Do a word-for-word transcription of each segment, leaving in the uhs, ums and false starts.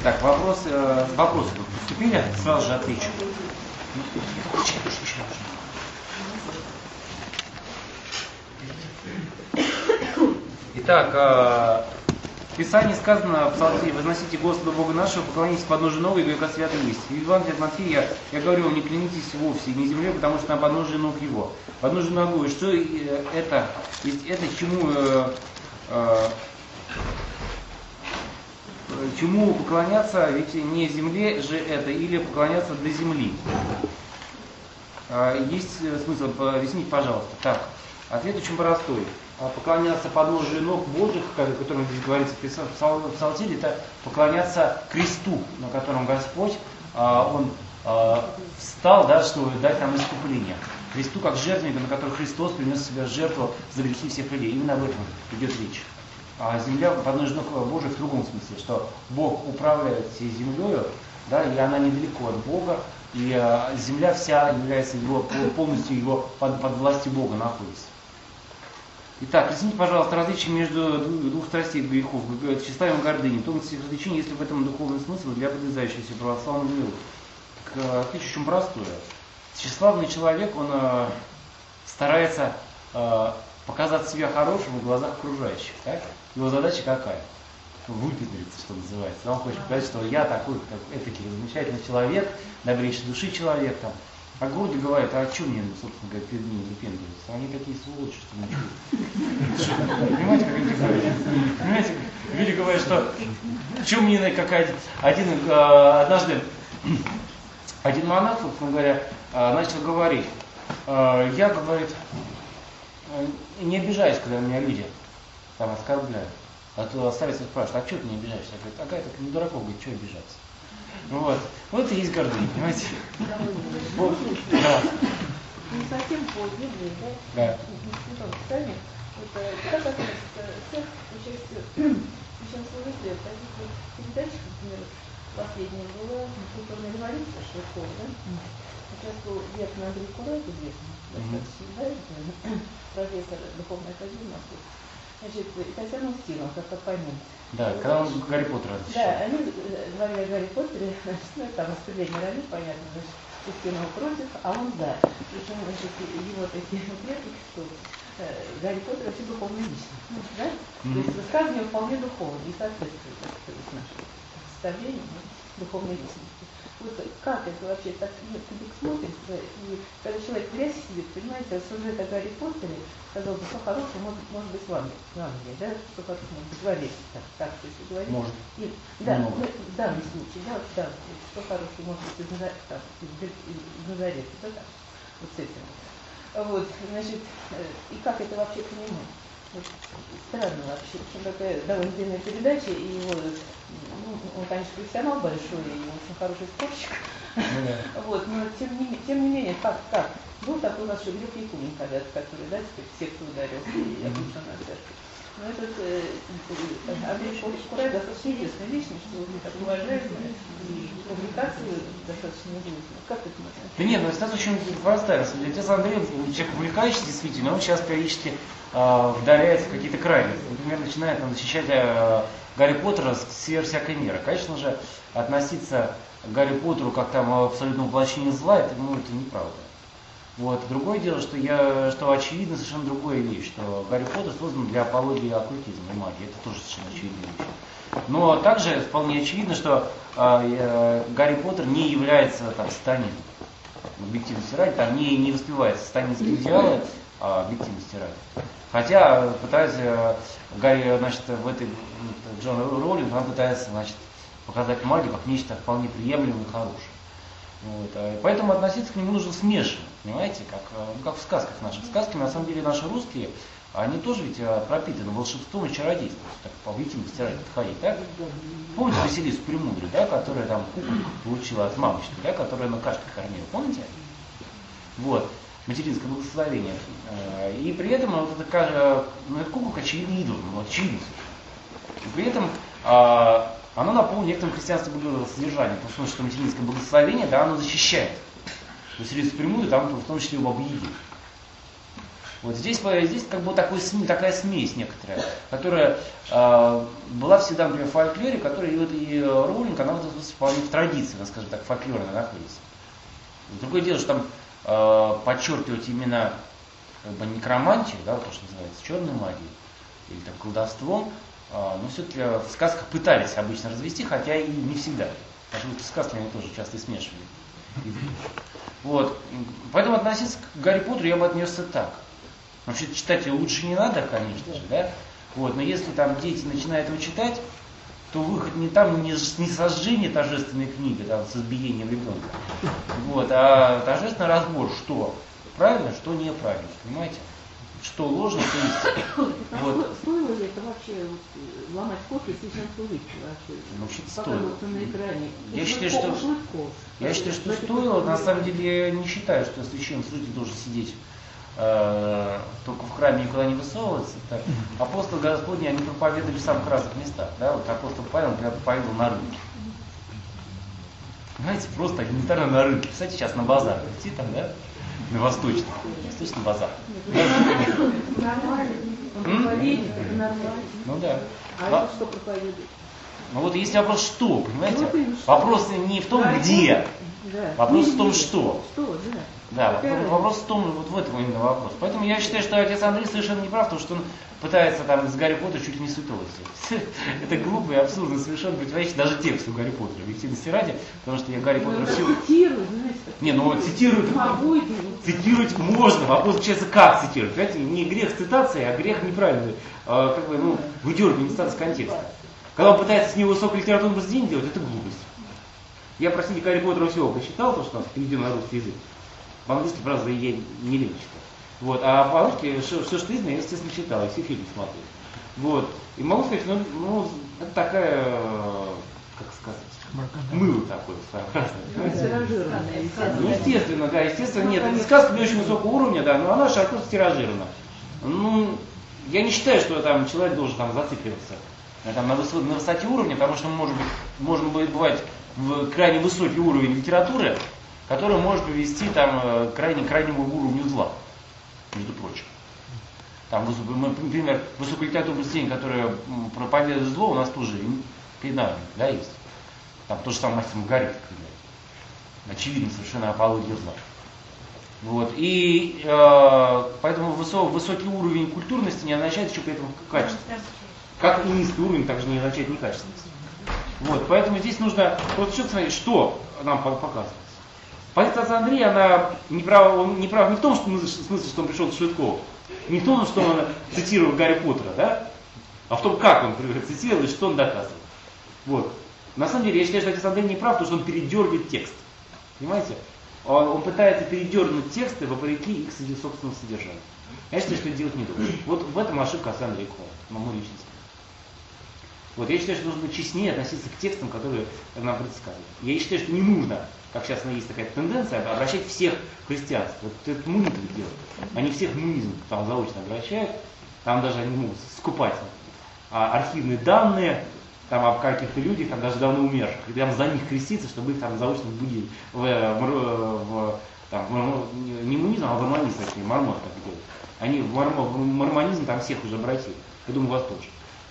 Так, вопрос, э, вопросы тут поступили, сразу же отвечу. Итак, э, в Писании сказано в Псалме: возносите Господа Бога нашего, поклонитесь подножию ног и века святым есть. В Евангелии от Матфея я, я говорю вам, не клянитесь вовсе, не земле, потому что на подножии ног его. Подножие ногу, и что э, это, есть это чему, э, э, чему поклоняться, ведь не земле же это, или поклоняться до земли. Э, есть смысл объяснить, пожалуйста. Так, ответ очень простой. Поклоняться подножию ног Божьих, о котором здесь говорится в Псалтире, это поклоняться кресту, на котором Господь, Он встал, да, чтобы дать нам искупление. Кресту как жертвеннику, на который Христос принес в себя жертву за грехи всех людей. Именно об этом идет речь. А земля подножие ног Божьих в другом смысле, что Бог управляет всей землею, да, и она недалеко от Бога, и земля вся является его, полностью его под, под властью Бога находится. Итак, объясните, пожалуйста, различие между двух страстей грехов, тщеславием и гордыней. Тонкости их различения, есть ли в этом духовный смысл для подвязающегося православного веры? Отличие очень простое. Тщеславный человек, он э, старается э, показать себя хорошим в глазах окружающих. Так? Его задача какая? Выпендриться, что называется. Он хочет показать, что я такой, как этакий замечательный человек, добрейшей души человек. Там. А гордый говорит: а что мне, собственно говоря, перед ними выпендриваться? Они такие сволочи, что ничего. Понимаете, как люди говорят? Понимаете, люди говорят, что что мне какая-то... Один, однажды один монах, собственно говоря, начал говорить: я, говорит, не обижаюсь, когда меня люди там оскорбляют. А то старец спрашивает: а что ты не обижаешься? Я говорю: такая, так не дураков, говорит, что обижаться? Вот. Вот это и есть гордыня, понимаете? Вот. Да. Не совсем по Библии, да? Да. Писание. Это как относится всех священнослужителей в таких вот передачах, например, последняя была культурная революция Шевкова, да? Сейчас был Верхний Андрей Курай, известный, достаточно, да, профессор Духовной академии Москвы. Значит, и Татьяна Устинова, как оппонент. Да, когда он Гарри Поттера защищал. Да, они говорили о Гарри Поттере, значит, ну, там распределение ролей, понятно, значит, Устинова против, а он за. Причем, значит, его такие упреки, что э, Гарри Поттер вообще духовная личность, ну, да? Mm-hmm. То есть высказывание вполне духовное и соответствует, так сказать, нашему представлению, да, духовной личности. Вот как это вообще так, ну, ты смотришься, и когда человек в грязь сидит, понимаете, рассуждает о Гарри Поттере, сказал бы, что хорошее может, может быть в Англии, да, что хорошее может быть в Америке, так, так если говорить. Может. И, да, ну, в данном случае, да, да, что хорошее может быть из, Назар... так, из, из, из Назарета, да, так, вот с этим. Вот, значит, и как это вообще понимать? Вот, странно вообще, очень такая довольно длинная передача, и его, ну, он, конечно, профессионал большой, и очень хороший спорщик, mm-hmm. Вот, но тем не, тем не менее, как, как? Был такой у нас Шевелев Якунин когда-то, который, да, теперь в секту ударился и обреченная церковь. Но этот э, э, Андрей Курай достаточно известная личность, что он так уважаемый, и публикации достаточно известные. Как это можно? Да нет, ну ситуация очень простая. Отец Андрей, человек увлекающийся действительно, он сейчас периодически э, вдаляется в какие-то крайности. Например, начинает там, защищать э, Гарри Поттера сверх всякой меры. Конечно же, относиться к Гарри Поттеру как там абсолютному воплощению зла, это, ну, это неправда. Вот. Другое дело, что, я, что очевидно совершенно другая вещь, что Гарри Поттер создан для апологии оккультизма и магии. Это тоже совершенно очевидная вещь. Но также вполне очевидно, что э, э, Гарри Поттер не является там сатанизмом. Объективности ради, там не, не воспевается сатанинские идеалы, а объективности ради. Хотя пытается Гарри, значит, в этой Джон Роулинг, она пытается, значит, показать магию как нечто вполне приемлемое и хорошее. Вот. Поэтому относиться к нему нужно смешанно, понимаете, как, ну, как в сказках наших. Сказки, на самом деле, наши русские, они тоже ведь пропитаны волшебством и чародейством, так по объективности ради подходить, да? Помните Василису Премудрую, да, которая там получила от мамочки, да, которая на кашке кормила, помните? Вот, материнское благословение. И при этом вот это, ну, это куколка очевидный идол, ну, очевидно. И при этом оно наполнено некоторым христианским содержанием, потому что материнское благословение, да, оно защищает. Василису Премудрую там в том числе и у Бабы Яги. Вот здесь, здесь как бы такой, такая смесь некоторая, которая э, была всегда, например, в фольклоре, которая и, вот, и Роулинг, она вот вполне в традиции, скажем так, фольклорно находится. Другое дело, что там э, подчеркивать именно как бы некромантию, да, вот то, что называется черной магией, или там колдовством, э, но все-таки в сказках пытались обычно развести, хотя и не всегда. Потому что сказки они тоже часто смешивали. Вот. Поэтому относиться к Гарри Поттеру я бы отнесся так. Вообще читать ее лучше не надо, конечно же, да? Вот. Но если там дети начинают его читать, то выход не там, не, не сожжение торжественной книги, да, с избиением ребенка, вот, а торжественный разбор, что правильно, что неправильно, понимаете? Что ложно, что истинно. Вот. Стоило ли это вообще вот, ломать кофе и сейчас улыбки вообще? Ну, вообще-то стоило. На экране. Я считаю, что, я считаю, что стоило. На самом деле я не считаю, что священнослужитель должен сидеть э, только в храме никуда не высовываться. Так. Апостолы Господни, они проповедовали в самых разных местах. Да? Вот апостол Павел, например, проповедовал на рынке. Знаете, просто элементарно на рынке. Кстати, сейчас на базар идти там, да? На восточный. Восточный базар. Нормально. Он проповедник, это нормально. Ну да. А это что проповедует? Ну вот есть вопрос что, понимаете? Вопрос не в том, где. Да. Вопрос в том, что. Что, да. Да, вопрос в том, вот в этом именно вопрос. Поэтому я считаю, что отец Андрей совершенно не прав, потому что он пытается там с Гарри Поттера чуть ли не святого сделать. Это глупо и абсурдно, совершенно противоречит даже тексту Гарри Поттера, объективности ради, потому что я Гарри Поттера все... Цитируют, знаете. Не, ну вот цитируют... Цитировать можно, вопрос заключается, как цитировать. Понимаете, не грех цитации, а грех неправильный, как бы, ну, выдергивание цитаты с контекста. Когда он пытается с него высокое литературное произведение делать, это глупость. Я, простите, Гарри Поттера всего посчитал, то, что у нас переведено на русский язык. По-английски, правда, я не лень читать. Вот. А по-русски все, все, что видно, я, естественно, читал, и все фильмы смотрел. Вот. И могу сказать, ну, ну это такая, как сказать, мыло такое своеобразное. Ну, естественно, да, естественно, нет. Это сказка не очень высокого уровня, да, но она широко стиражирована. Ну, я не считаю, что там человек должен там зацикливаться там, на, высот, на высоте уровня, потому что может быть, можно бывать в крайне высокий уровень литературы, который может привести там, к крайне, крайнему уровню зла, между прочим. Там, например, высоколитературное произведение, которое проповедует зло, у нас тоже перед нами, да, есть. Там то же самое мастер Маргарита, очевидно, совершенно апология зла. Вот. И э, поэтому высок, высокий уровень культурности не означает еще при этом качественность. Как и низкий уровень также не означает некачественность. Вот. Поэтому здесь нужно просто что смотреть, что нам показывается. Позиция отца Андрея, она не права, он не прав не в том, что, в смысле, что он пришел к Швидкову, не в том, что он цитировал Гарри Поттера, да? А в том, как он цитировал и что он доказывал. Вот. На самом деле, я считаю, что отец Андрей не прав, потому что он передергивает текст. Понимаете? Он, он пытается передернуть тексты вопреки их собственному содержанию. Я считаю, что это делать не должен. Вот в этом ошибка отца Андрея Кова, на мой личный взгляд. Вот, я считаю, что нужно честнее относиться к текстам, которые нам предсказывают. Я считаю, что не нужно, как сейчас есть такая тенденция, обращать всех в христианство. Вот это мунит их делают. Они всех в мунизм там заочно обращают, там даже они могут скупать а, архивные данные, там об каких-то людях, там даже давно умерших, и прям за них креститься, чтобы их там заочно будили в, в, в там, не мунизм, а в мормонизм, такие, мормон так делают. Они в, мормо, в мормонизм там всех уже обратили. Я думаю, вас тоже.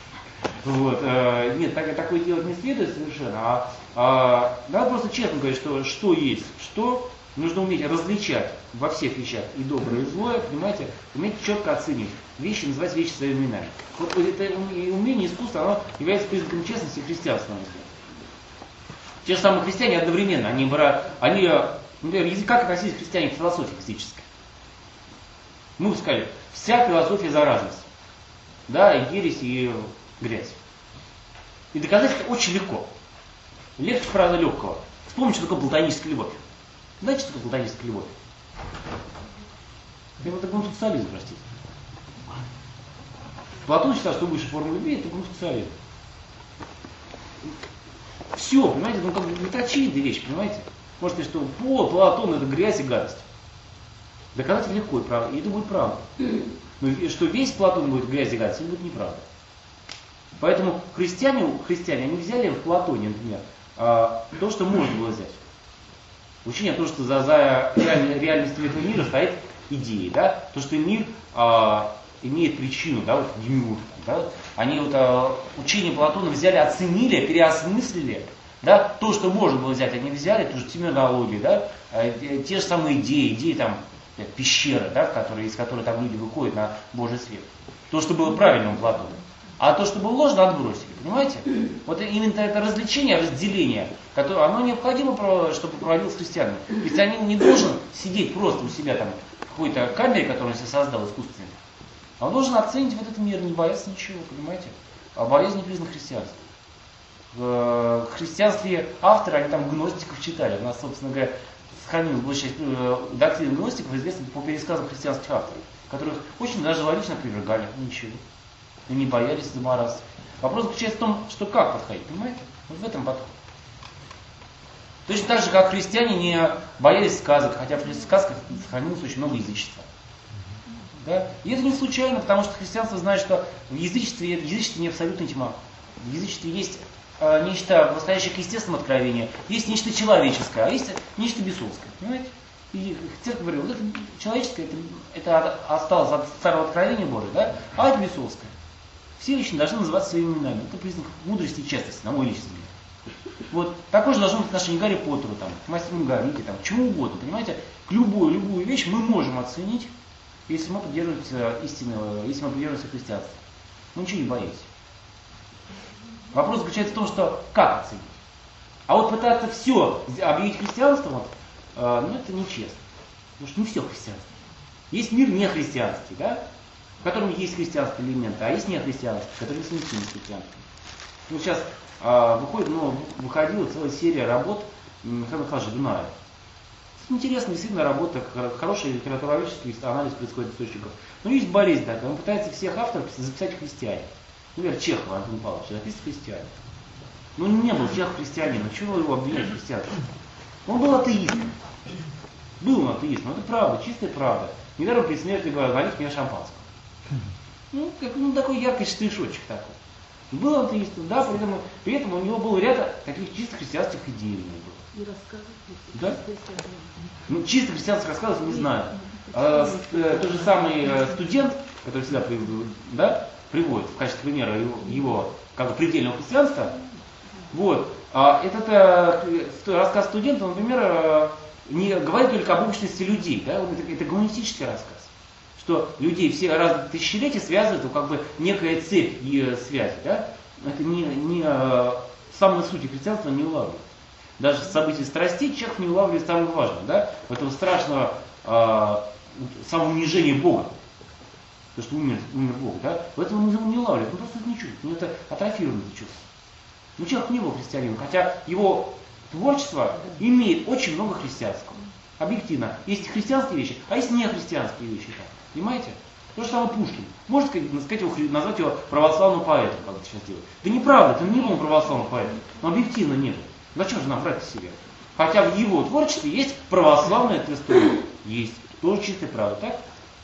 Вот, э, нет, так, такое делать не следует совершенно, а, а надо просто честно говорить, что что есть, что нужно уметь различать во всех вещах и доброе, и злое, понимаете, уметь четко оценить вещи, называть вещи своими именами. Вот это умение, искусство, оно является признаком честности христианства, на мой взгляд. Те же самые христиане одновременно, они, они например, как относились христиане к философии классической? Мы бы сказали, вся философия заразность, да, и ересь, и грязь. И доказать это очень легко. Легче, правда, легкого. Вспомните, что такое платоническая любовь. Знаете, что такое платоническая любовь? Это вот гомосексуализм, простите. Платон считал, что высшая форма любви это гомосексуализм. Все, понимаете, ну как бы это очевидная вещь, понимаете? Можно сказать, что по Платону это грязь и гадость. Доказать легко, и, правда, и это будет правда. Но что весь Платон будет грязь и гадость, это будет неправда. Поэтому христиане, христиане, они взяли в Платоне, например, то, что можно было взять. Учение о том, что за, за реаль, реальностью этого мира стоит идеи, да, то, что мир а, имеет причину, да, вот демиургу, да, они вот а, учение Платона взяли, оценили, переосмыслили, да, то, что можно было взять, они взяли, ту же терминологию, да, а, те же самые идеи, идеи там пещеры, да, которые, из которой там люди выходят на Божий свет. То, что было правильно у Платона. А то, что было ложно, отбросили. Понимаете? Вот именно это развлечение, разделение, которое, оно необходимо, чтобы проводилось христианами. Ведь они не должен сидеть просто у себя там в какой-то камере, которую он себе создал искусственно. А он должен оценить вот этот мир, не бояться ничего, понимаете? А болезнь не признак христианства. В христианстве авторы, они там гностиков читали. У нас, собственно говоря, сохранилась большая часть доктрин гностиков, известна по пересказам христианских авторов, которых очень даже логично опровергали. Ничего. И не боялись замораться. Вопрос заключается в том, что как подходить, понимаете? Вот в этом подход. Точно так же, как христиане не боялись сказок, хотя в сказках сохранилось очень много язычества. Да? И это не случайно, потому что христианство знает, что в язычестве, в язычестве не абсолютная тьма. В язычестве есть э, нечто настоящее к естественному откровению, есть нечто человеческое, а есть нечто бесовское. Понимаете? И церковь говорила, вот это человеческое, это, это осталось от старого откровения Божия, да? А это бесовское. Все вещи должны называться своими именами. Это признак мудрости и честности, на мой личный взгляд. Вот такое же должно быть отношение к Гарри Поттеру, там, к мастеру Маргарите, там, к чему угодно. Понимаете? К любую, любую вещь мы можем оценить, если мы придерживаемся истинного, если мы придерживаемся христианства. Мы ничего не боимся. Вопрос заключается в том, что как оценить. А вот пытаться все объявить христианством, вот, э, ну это нечестно. Потому что не все христианство. Есть мир нехристианский, да? В котором есть христианские элементы, а есть нехристианские, которые не совместимы с христианством. Ну, сейчас а, выходит, ну, выходила целая серия работ Михаила Михайловича Дунаева. Интересная действительно работа, хороший литературоведческий анализ происходит источников. Но есть болезнь такая, он пытается всех авторов записать христиане. Например, Чехов Антон Павлович записывает христиане. Ну, не был Чехов христианином, чего его обвинять в христианстве? Он был атеистом. Был он атеистом, но это правда, чистая правда. Недаром при смерти говорит мне шампанского. Ну, как, ну, такой яркий штришочек такой. Был атеистом, да, при этом, при этом у него был ряд таких чисто христианских идей. И рассказы. Да? Ну, чисто христианских рассказов не знаю. А, э, тот же самый э, студент, который всегда приводит, да, приводит в качестве примера его, его как бы предельного христианства, вот, а этот э, рассказ студента, например, э, не говорит только об общности людей, да, это, это гуманистический рассказ. Что людей все разные тысячелетия связывают, как бы некая цепь и связи, да? Это не, не самой сути христианства не улавливает. Даже в событии страстей человек не улавливает самое важное, да? Этого страшного э, самоунижения Бога. То, что умер, умер Бог, да? В этом он не улавливает, он просто это не чувствует, ну это атрофированное чувство. Но человек не был христианином, хотя его творчество имеет очень много христианского. Объективно. Есть христианские вещи, а есть нехристианские вещи. Так. Понимаете? То же самое Пушкин. Можно сказать, сказать его, назвать его православным поэтом, как это сейчас делают. Да неправда, это не был православным поэтом. Но объективно нет. Зачем же нам врать о себе? Хотя в его творчестве есть православная история. Есть. Тоже чистая правда, так?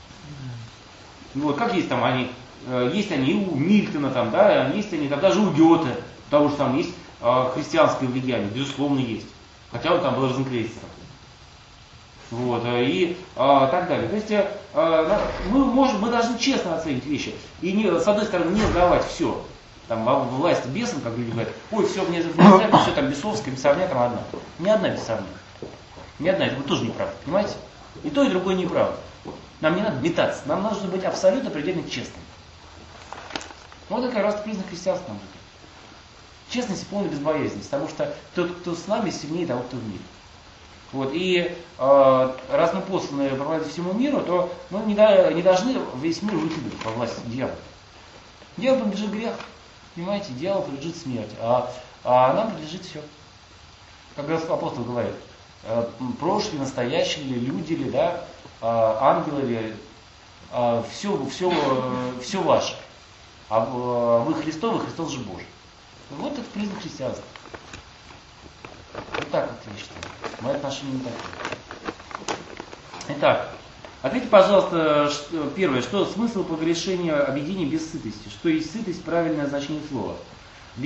Вот, как есть там они, есть они и у Мильтона, там, да, есть они там даже у Гёте, того же там есть христианское влияние, безусловно, есть. Хотя он там был розенкрейцером. Вот, и а, так далее. То есть а, мы, можем, мы должны честно оценить вещи. И не, с одной стороны не сдавать все. Там власть бесом, как люди говорят, ой, все мне все там бесовское, бесовня там одна. Ни одна бесовня. Ни одна, это тоже неправда, понимаете? И то, и другое неправда. Нам не надо метаться, нам нужно быть абсолютно предельно честным. Вот это как раз признак христианства. Честность и полная безбоязненность, потому что тот, кто с нами, сильнее того, кто в мире. Вот, и э, раз мы посланы проводить всему миру, то мы не, до, не должны весь мир выкидывать во власть дьявола. Дьяволу принадлежит грех, понимаете, дьяволу принадлежит смерть, а, а нам принадлежит все. Как апостол говорит, э, прошлые, настоящие ли, люди ли, да, э, ангелы ли, э, все, все, э, все ваше. А э, вы Христовы, Христос же Божий. Вот это признак христианства. Вот так вот я считаю. Мои отношения не такие. Итак, ответьте, пожалуйста, что, первое, что смысл погрешения объединения без сытости? Что есть сытость, правильное значение слова?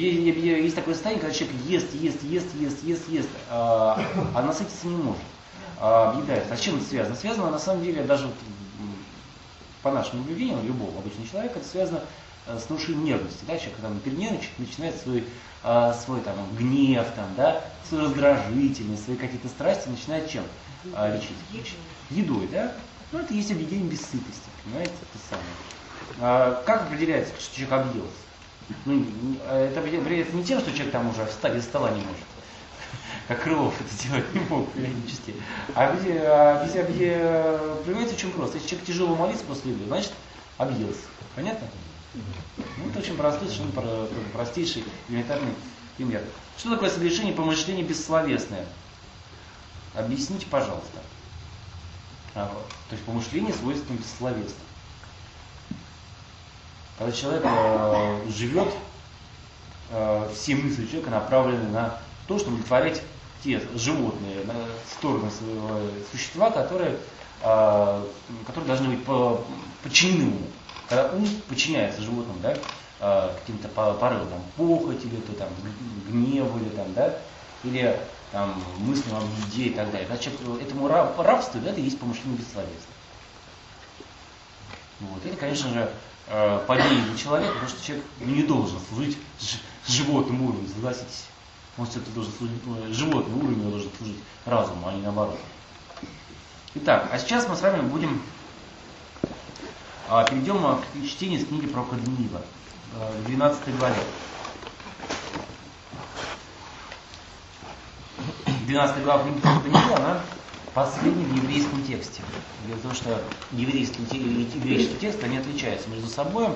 Есть такое состояние, когда человек ест, ест, ест, ест, ест, ест, а, а насытиться не может. а, объявляется. А с чем это связано? Связано на самом деле даже вот, по нашему наблюдению, любого обычного человека, это связано а, с нарушением нервности. Да? Человек, когда он перенервничает, начинает свой, а, свой там, гнев, там, да, свою раздражительность, свои какие-то страсти, начинает чем а, лечить? Едой, да? Ну, это есть объединение бессытости, понимаете, это самое. А, как определяется, что человек объелся? Ну, это определяется не тем, что человек там уже встать из стола не может, как Крылов это делать не мог периодически. А где, а где, где, понимаете, в чем просто? Если человек тяжело молится после еды, значит объелся. Понятно? Ну, это очень простой, совершенно простейший, элементарный пример. Что такое совершение помышления бессловесное? Объясните, пожалуйста. А, то есть помышление свойственно бессловесно. Когда человек э, живет, э, все мысли человека направлены на то, чтобы удовлетворять те животные на стороны своего существа, которые, э, которые должны быть по, подчинены ему. Когда ум подчиняется животным, да, э, каким-то порывам, там, похоти, или то, там, гневу, или, там, да, или там, мыслям об еде и так далее. Значит, этому раб, рабству, да, это и есть помышление бессловесное. Вот. Это, конечно же, падение для человека, потому что человек не должен служить животному уровню, согласитесь. Он все-таки должен служить, животный уровень должен служить разуму, а не наоборот. Итак, а сейчас мы с вами будем, перейдем к чтению из книги пророка Даниила, к двенадцатой главе. двенадцатая глава книги пророка Даниила, она последняя в еврейском тексте. Дело в том, что еврейский и греческий текст, они отличаются между собой.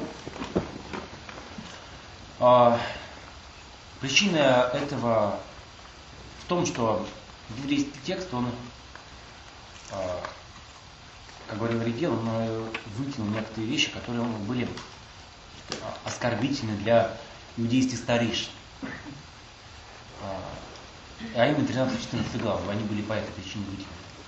А, причина этого в том, что еврейский текст, он, а, как говорил Регел, он выкинул некоторые вещи, которые были оскорбительны для иудейских старейшин. А, а именно тринадцать-четырнадцать глав, они были по этой причине выкинуты.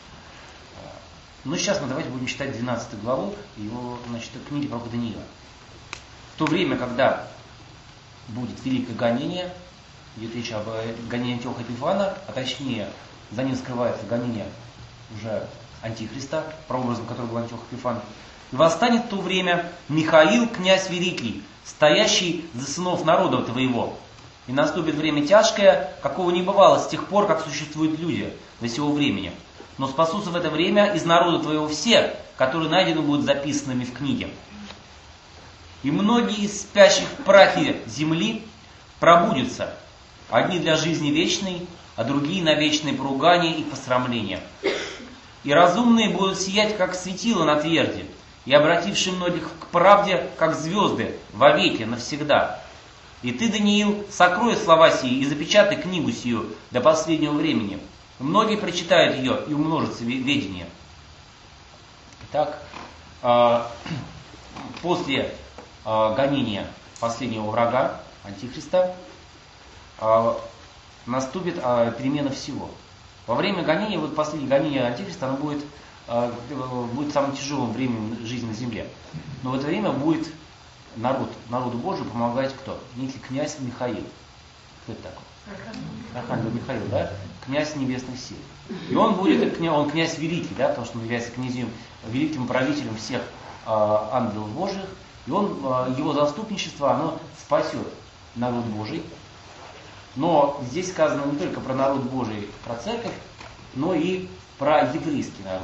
Но сейчас мы давайте будем читать двенадцатую главу его, значит, книги пророка Даниила. В то время, когда будет великое гонение, идет речь об гонении Антиоха Эпифана, а точнее, за ним скрывается гонение уже Антихриста, прообразом которого был Антиох Эпифан. И восстанет в то время Михаил, князь великий, стоящий за сынов народа твоего. И наступит время тяжкое, какого не бывало с тех пор, как существуют люди до сего времени. Но спасутся в это время из народа твоего все, которые найдены будут записанными в книге. И многие из спящих в прахе земли пробудятся, одни для жизни вечной, а другие на вечное поругание и посрамление. И разумные будут сиять, как светило на тверди, и обратившие многих к правде, как звезды, вовеки, навсегда. И ты, Даниил, сокрой слова сии и запечатай книгу сию до последнего времени. Многие прочитают ее и умножится ведение. Итак, после гонения последнего врага, Антихриста, наступит перемена всего. Во время гонения, вот последнее гонение Антихриста, оно будет, будет самым тяжелым временем жизни на земле. Но в это время будет народ, народу Божию помогать кто? Некий князь Михаил. Кто это такой? Архангел Михаил, да? Князь небесных сил. И он будет, он князь великий, да, потому что он является князем, великим правителем всех э, ангелов Божьих. И он, э, его заступничество, оно спасет народ Божий. Но здесь сказано не только про народ Божий, про церковь, но и про еврейский народ.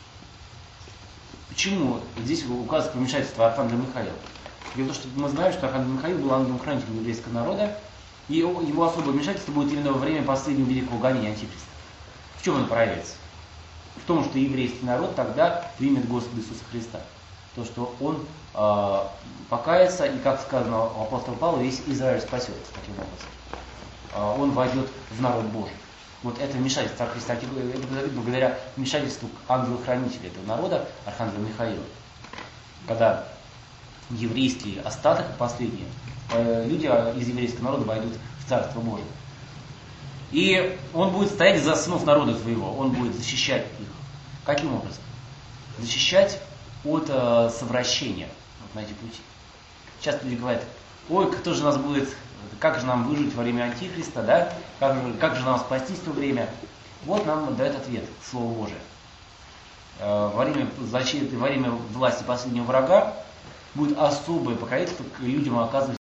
Почему здесь указывается помешательство Архангела Михаила? Дело в том, что мы знаем, что Архангел Михаил был ангелом-хранителем еврейского народа, и его особое вмешательство будет именно во время последнего великого гонения Антихриста. В чем оно проявится? В том, что еврейский народ тогда примет Господа Иисуса Христа. То, что он э, покается, и, как сказано у апостола Павла, весь Израиль спасется таким образом. Э, он войдет в народ Божий. Вот это вмешательство Христа, это благодаря вмешательству ангела-хранителя этого народа, Архангела Михаила. Когда еврейский остаток, последние, люди из еврейского народа войдут в Царство Божие. И он будет стоять за сынов народа твоего, он будет защищать их. Каким образом? Защищать от э, совращения вот на эти пути. Часто люди говорят: ой, кто же нас будет, как же нам выжить во время Антихриста, да? Как же, как же нам спастись в то время? Вот нам дает ответ Слово Божие. Во время защиты, во время власти последнего врага будет особое покровительство к людям, оказывающимся